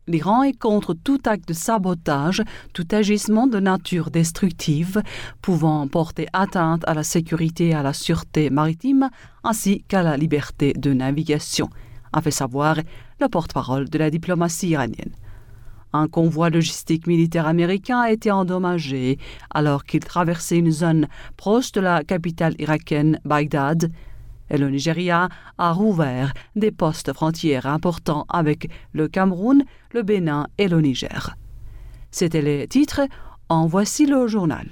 L'Iran est contre tout acte de sabotage, tout agissement de nature destructive pouvant porter atteinte à la sécurité et à la sûreté maritime ainsi qu'à la liberté de navigation, a fait savoir le porte-parole de la diplomatie iranienne. Un convoi logistique militaire américain a été endommagé alors qu'il traversait une zone proche de la capitale irakienne, Bagdad, et le Nigeria a rouvert des postes frontières importants avec le Cameroun, le Bénin et le Niger. C'étaient les titres, en voici le journal.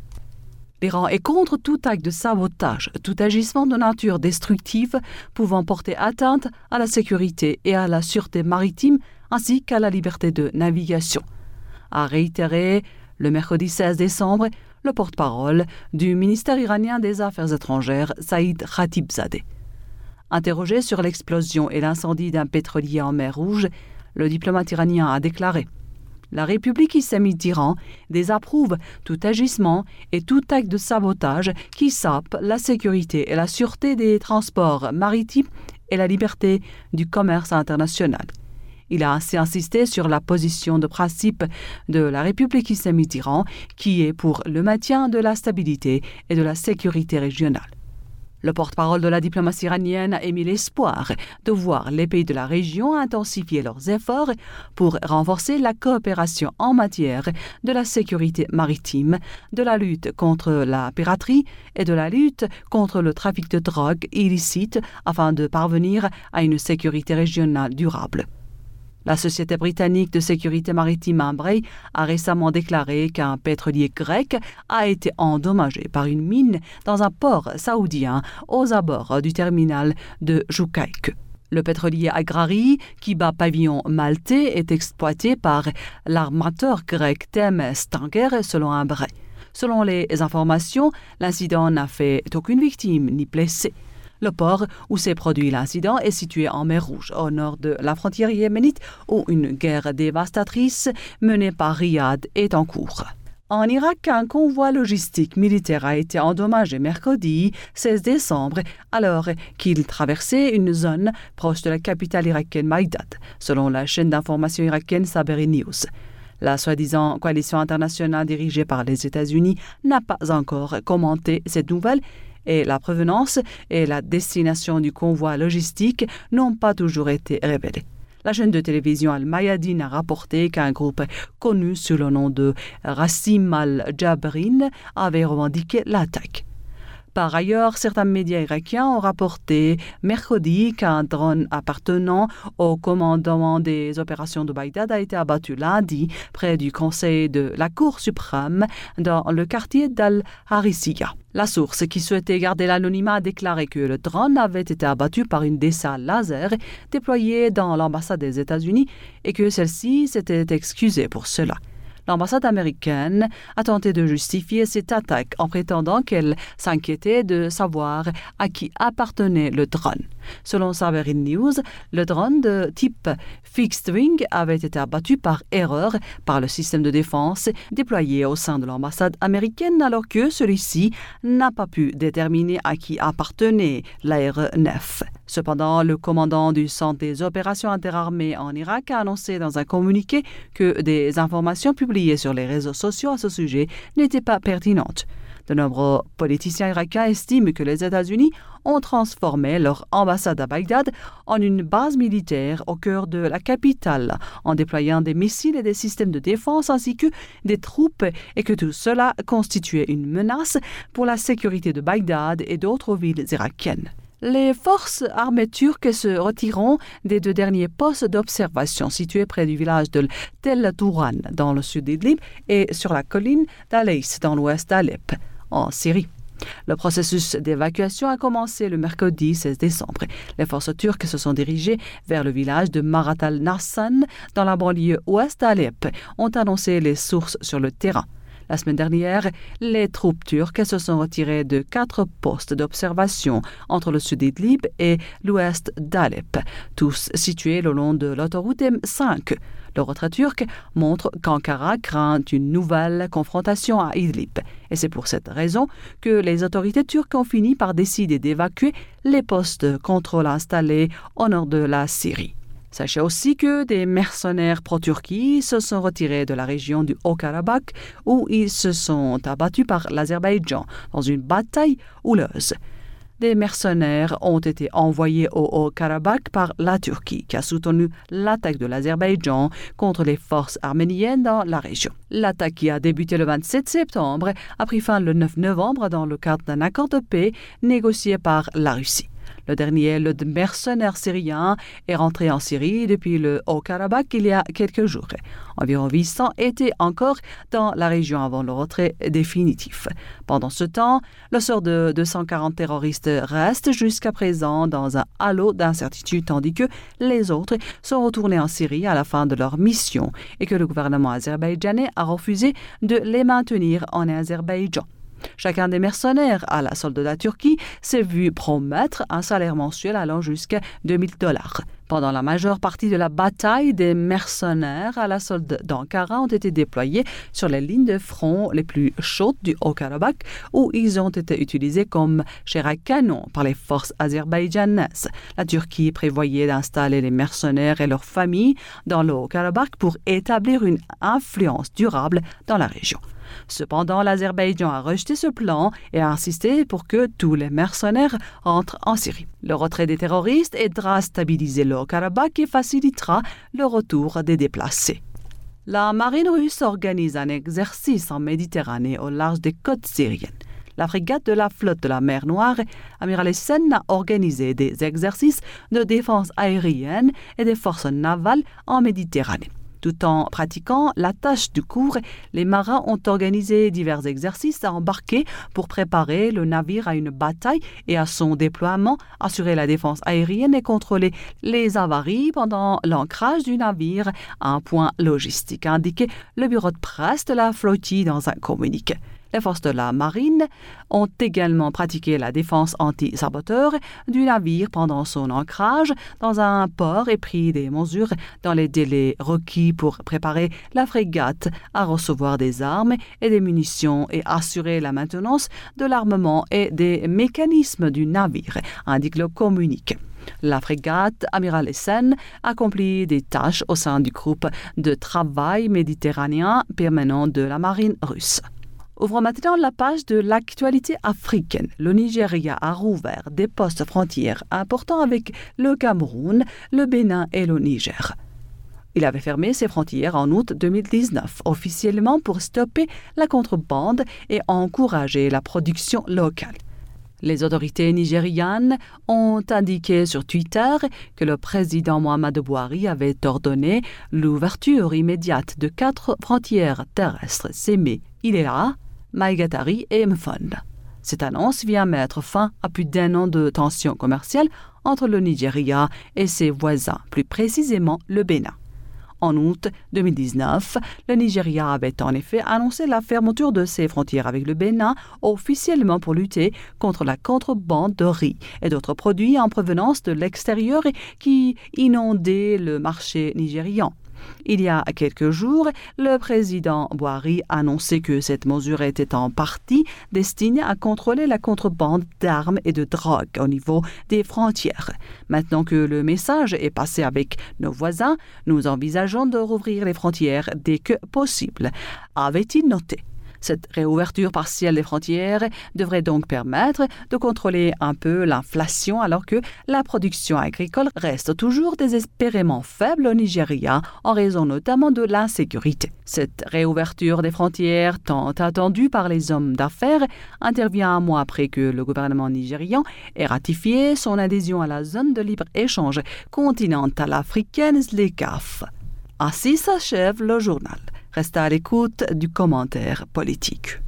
L'Iran est contre tout acte de sabotage, tout agissement de nature destructive pouvant porter atteinte à la sécurité et à la sûreté maritime ainsi qu'à la liberté de navigation, a réitéré le mercredi 16 décembre le porte-parole du ministère iranien des Affaires étrangères, Saïd Khatibzadeh. Interrogé sur l'explosion et l'incendie d'un pétrolier en mer Rouge, le diplomate iranien a déclaré « La République islamique d'Iran désapprouve tout agissement et tout acte de sabotage qui sape la sécurité et la sûreté des transports maritimes et la liberté du commerce international. » Il a ainsi insisté sur la position de principe de la République islamique d'Iran qui est pour le maintien de la stabilité et de la sécurité régionale. Le porte-parole de la diplomatie iranienne a émis l'espoir de voir les pays de la région intensifier leurs efforts pour renforcer la coopération en matière de la sécurité maritime, de la lutte contre la piraterie et de la lutte contre le trafic de drogue illicite afin de parvenir à une sécurité régionale durable. La société britannique de sécurité maritime Ambrey a récemment déclaré qu'un pétrolier grec a été endommagé par une mine dans un port saoudien aux abords du terminal de Joukaïk. Le pétrolier Agrari, qui bat pavillon maltais, est exploité par l'armateur grec Them Stanger selon Ambrey. Selon les informations, l'incident n'a fait aucune victime ni blessé. Le port où s'est produit l'incident est situé en mer Rouge, au nord de la frontière yéménite, où une guerre dévastatrice menée par Riyad est en cours. En Irak, un convoi logistique militaire a été endommagé mercredi 16 décembre alors qu'il traversait une zone proche de la capitale irakienne Bagdad, selon la chaîne d'information irakienne Saberi News. La soi-disant coalition internationale dirigée par les États-Unis n'a pas encore commenté cette nouvelle et la provenance et la destination du convoi logistique n'ont pas toujours été révélées. La chaîne de télévision Al-Mayadeen a rapporté qu'un groupe connu sous le nom de Rassim al-Jabrin avait revendiqué l'attaque. Par ailleurs, certains médias irakiens ont rapporté mercredi qu'un drone appartenant au commandement des opérations de Bagdad a été abattu lundi près du conseil de la Cour suprême dans le quartier d'Al-Harisiya. La source qui souhaitait garder l'anonymat a déclaré que le drone avait été abattu par une dessin laser déployée dans l'ambassade des États-Unis et que celle-ci s'était excusée pour cela. L'ambassade américaine a tenté de justifier cette attaque en prétendant qu'elle s'inquiétait de savoir à qui appartenait le drone. Selon Saberi News, le drone de type Fixed Wing avait été abattu par erreur par le système de défense déployé au sein de l'ambassade américaine alors que celui-ci n'a pas pu déterminer à qui appartenait l'aéronef. Cependant, le commandant du Centre des opérations interarmées en Irak a annoncé dans un communiqué que des informations publiées sur les réseaux sociaux à ce sujet n'étaient pas pertinentes. De nombreux politiciens irakiens estiment que les États-Unis ont transformé leur ambassade à Bagdad en une base militaire au cœur de la capitale, en déployant des missiles et des systèmes de défense ainsi que des troupes et que tout cela constituait une menace pour la sécurité de Bagdad et d'autres villes irakiennes. Les forces armées turques se retireront des 2 derniers postes d'observation situés près du village de Tel Touran dans le sud d'Idlib et sur la colline d'Alais dans l'ouest d'Alep, en Syrie. Le processus d'évacuation a commencé le mercredi 16 décembre. Les forces turques se sont dirigées vers le village de Marat al-Nassan dans la banlieue ouest d'Alep, ont annoncé les sources sur le terrain. La semaine dernière, les troupes turques se sont retirées de 4 postes d'observation entre le sud d'Idlib et l'ouest d'Alep, tous situés le long de l'autoroute M5. Le retrait turc montre qu'Ankara craint une nouvelle confrontation à Idlib. Et c'est pour cette raison que les autorités turques ont fini par décider d'évacuer les postes de contrôle installés au nord de la Syrie. Sachez aussi que des mercenaires pro-Turquie se sont retirés de la région du Haut-Karabakh où ils se sont abattus par l'Azerbaïdjan dans une bataille houleuse. Des mercenaires ont été envoyés au Haut-Karabakh par la Turquie, qui a soutenu l'attaque de l'Azerbaïdjan contre les forces arméniennes dans la région. L'attaque qui a débuté le 27 septembre a pris fin le 9 novembre dans le cadre d'un accord de paix négocié par la Russie. Le dernier, le mercenaire syrien, est rentré en Syrie depuis le Haut-Karabakh il y a quelques jours. Environ 800 étaient encore dans la région avant le retrait définitif. Pendant ce temps, le sort de 240 terroristes reste jusqu'à présent dans un halo d'incertitude tandis que les autres sont retournés en Syrie à la fin de leur mission et que le gouvernement azerbaïdjanais a refusé de les maintenir en Azerbaïdjan. Chacun des mercenaires à la solde de la Turquie s'est vu promettre un salaire mensuel allant jusqu'à $2,000. Pendant la majeure partie de la bataille, des mercenaires à la solde d'Ankara ont été déployés sur les lignes de front les plus chaudes du Haut-Karabakh où ils ont été utilisés comme chair à canon par les forces azerbaïdjanaises. La Turquie prévoyait d'installer les mercenaires et leurs familles dans le Haut-Karabakh pour établir une influence durable dans la région. Cependant, l'Azerbaïdjan a rejeté ce plan et a insisté pour que tous les mercenaires rentrent en Syrie. Le retrait des terroristes aidera à stabiliser le Haut-Karabakh et facilitera le retour des déplacés. La marine russe organise un exercice en Méditerranée au large des côtes syriennes. La frégate de la flotte de la mer Noire, Amiral Essen, a organisé des exercices de défense aérienne et des forces navales en Méditerranée. Tout en pratiquant la tâche du cours, les marins ont organisé divers exercices à embarquer pour préparer le navire à une bataille et à son déploiement, assurer la défense aérienne et contrôler les avaries pendant l'ancrage du navire à un point logistique, a indiqué le bureau de presse de la flottille dans un communiqué. Les forces de la marine ont également pratiqué la défense anti-saboteur du navire pendant son ancrage dans un port et pris des mesures dans les délais requis pour préparer la frégate à recevoir des armes et des munitions et assurer la maintenance de l'armement et des mécanismes du navire, indique le communiqué. La frégate Amiral Essen accomplit des tâches au sein du groupe de travail méditerranéen permanent de la marine russe. Ouvrons maintenant la page de l'actualité africaine. Le Nigeria a rouvert des postes frontières importants avec le Cameroun, le Bénin et le Niger. Il avait fermé ses frontières en août 2019, officiellement pour stopper la contrebande et encourager la production locale. Les autorités nigérianes ont indiqué sur Twitter que le président Muhammadu Buhari avait ordonné l'ouverture immédiate de 4 frontières terrestres, Sémé, Ilela, Maïgatari et Mfond. Cette annonce vient mettre fin à plus d'1 an de tensions commerciales entre le Nigeria et ses voisins, plus précisément le Bénin. En août 2019, le Nigeria avait en effet annoncé la fermeture de ses frontières avec le Bénin officiellement pour lutter contre la contrebande de riz et d'autres produits en provenance de l'extérieur qui inondaient le marché nigérian. Il y a quelques jours, le président Buhari a annoncé que cette mesure était en partie destinée à contrôler la contrebande d'armes et de drogue au niveau des frontières. Maintenant que le message est passé avec nos voisins, nous envisageons de rouvrir les frontières dès que possible, avait-il noté. Cette réouverture partielle des frontières devrait donc permettre de contrôler un peu l'inflation alors que la production agricole reste toujours désespérément faible au Nigeria en raison notamment de l'insécurité. Cette réouverture des frontières tant attendue par les hommes d'affaires intervient un mois après que le gouvernement nigérian ait ratifié son adhésion à la zone de libre-échange continentale africaine ZLECAf. Ainsi s'achève le journal. Restez à l'écoute du commentaire politique.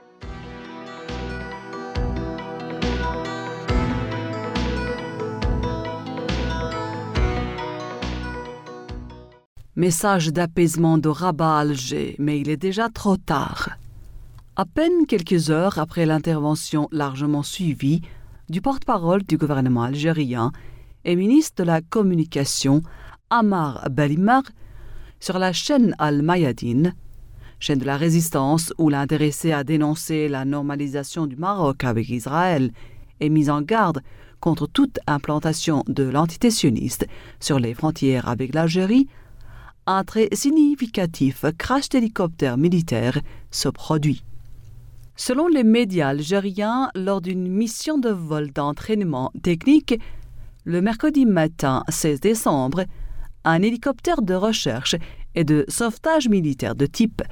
Message d'apaisement de Rabat à Alger, mais il est déjà trop tard. À peine quelques heures après l'intervention largement suivie du porte-parole du gouvernement algérien et ministre de la Communication, Ammar Belhimar, sur la chaîne Al-Mayadeen, chaîne de la résistance où l'intéressé a dénoncé la normalisation du Maroc avec Israël et mis en garde contre toute implantation de l'entité sioniste sur les frontières avec l'Algérie, un très significatif crash d'hélicoptères militaires se produit. Selon les médias algériens, lors d'une mission de vol d'entraînement technique, le mercredi matin 16 décembre, un hélicoptère de recherche et de sauvetage militaire de type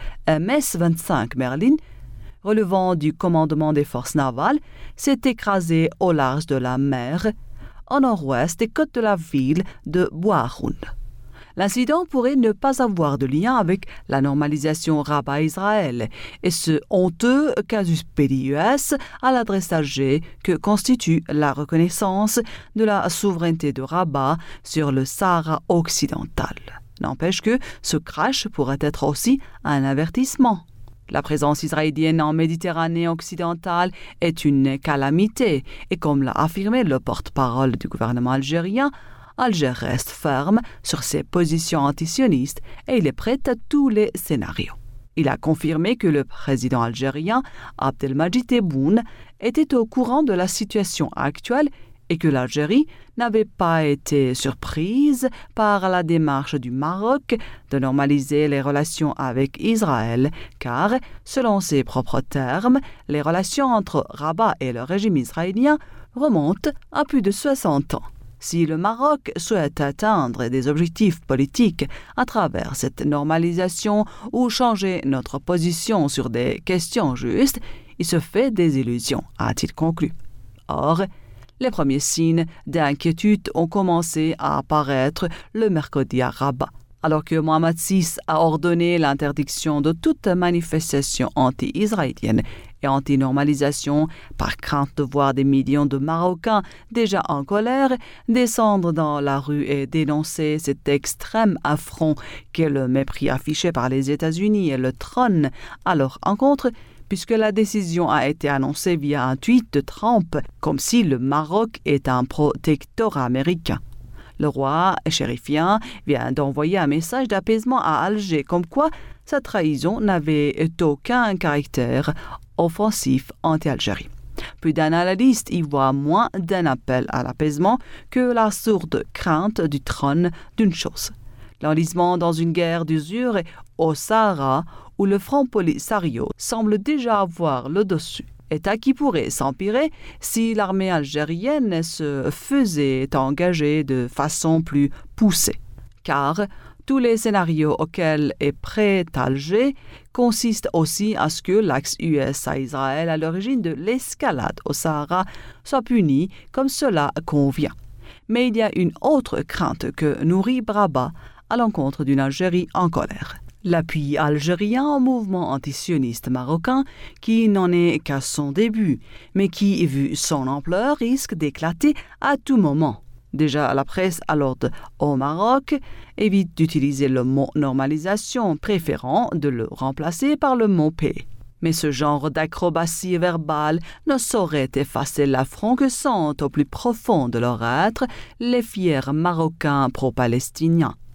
MS-25 Merlin, relevant du commandement des forces navales, s'est écrasé au large de la mer, au nord-ouest des côtes de la ville de Bouaroun. L'incident pourrait ne pas avoir de lien avec la normalisation Rabat-Israël et ce honteux casus belli à l'adresse d'Alger que constitue la reconnaissance de la souveraineté de Rabat sur le Sahara occidental. N'empêche que ce crash pourrait être aussi un avertissement. La présence israélienne en Méditerranée occidentale est une calamité et comme l'a affirmé le porte-parole du gouvernement algérien, Alger reste ferme sur ses positions antisionistes et il est prêt à tous les scénarios. Il a confirmé que le président algérien Abdelmadjid Tebboune était au courant de la situation actuelle et que l'Algérie n'avait pas été surprise par la démarche du Maroc de normaliser les relations avec Israël, car, selon ses propres termes, les relations entre Rabat et le régime israélien remontent à plus de 60 ans. Si le Maroc souhaite atteindre des objectifs politiques à travers cette normalisation ou changer notre position sur des questions justes, il se fait des illusions, a-t-il conclu. Or, les premiers signes d'inquiétude ont commencé à apparaître le mercredi à Rabat, alors que Mohamed VI a ordonné l'interdiction de toute manifestation anti-israélienne et anti-normalisation par crainte de voir des millions de Marocains déjà en colère descendre dans la rue et dénoncer cet extrême affront qu'est le mépris affiché par les États-Unis et le trône à leur encontre, puisque la décision a été annoncée via un tweet de Trump, comme si le Maroc est un protectorat américain. Le roi chérifien vient d'envoyer un message d'apaisement à Alger, comme quoi sa trahison n'avait aucun caractère offensif anti-Algérie. Plus d'un analyste y voit moins d'un appel à l'apaisement que la sourde crainte du trône d'une chose. L'enlisement dans une guerre d'usure au Sahara où le Front Polisario semble déjà avoir le dessus. État qui pourrait s'empirer si l'armée algérienne se faisait engager de façon plus poussée. Car tous les scénarios auxquels est prêt Alger consistent aussi à ce que l'axe USA-Israël à l'origine de l'escalade au Sahara soit puni comme cela convient. Mais il y a une autre crainte que nourrit Rabat à l'encontre d'une Algérie en colère. L'appui algérien au mouvement antisioniste marocain qui n'en est qu'à son début, mais qui, vu son ampleur, risque d'éclater à tout moment. Déjà, la presse à l'ordre au Maroc évite d'utiliser le mot « normalisation », préférant de le remplacer par le mot « paix ». Mais ce genre d'acrobatie verbale ne saurait effacer l'affront que sentent au plus profond de leur être les fiers Marocains pro-palestiniens.